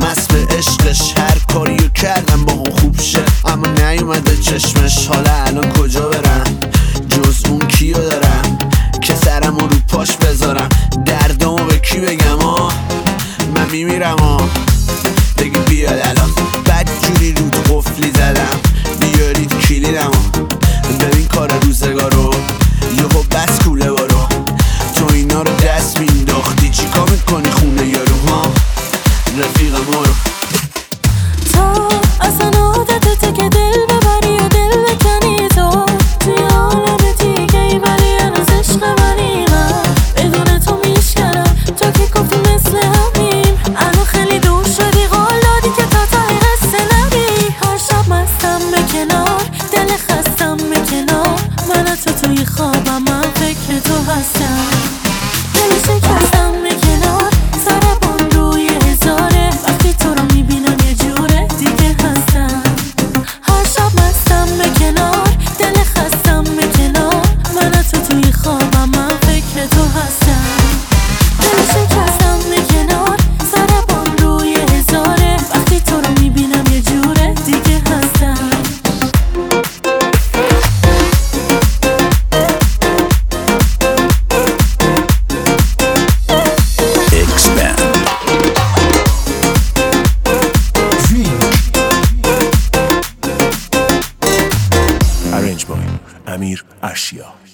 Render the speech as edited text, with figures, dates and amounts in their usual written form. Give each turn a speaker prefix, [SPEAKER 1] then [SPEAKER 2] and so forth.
[SPEAKER 1] مست به عشقش، هر کاریو کردم با اون خوب شه، اما نیومده چشمش. حالا الان کجا برم جز اون کیو دارم که سرمو رو پاش بذارم؟ دردامو به کی بگم؟ من میمیرم بگی بیاد الان. بد جوری رود قفلی زدم، بیارید کلیدمو. ببین کار روزگارو، یهو بس کوله بارو. تو اینا رو دست مینداختی، چیکار میکنی خونه یارو؟ رفیق ما رو
[SPEAKER 2] تو اصلا عادتته که دل ببری و دل بکنی. تو توی عالم دیگه ای ولی هنوز عشق منی. من بدون تو میشکنم، تو که گفتی مثل همیم. الان خیلی دور شدی، قول دادی که تا ته قصه نری. هر شب مستم به کنار، دل خستم به کنار. من تو توی خوابم، من فکر تو هستم. دل شکستم به کنار، ضربان روی هزاره. وقتی تو رو میبینم یه جوره دیگه هستم. هر شب مستم به کنار، دل خستم به کنار. من تو توی خوابم، من فکر تو هستم. دل شکستم به کنار، ضربان روی هزاره. وقتی تو رو میبینم یه جوره دیگه هستم.
[SPEAKER 3] Arranged by Amir Ashia.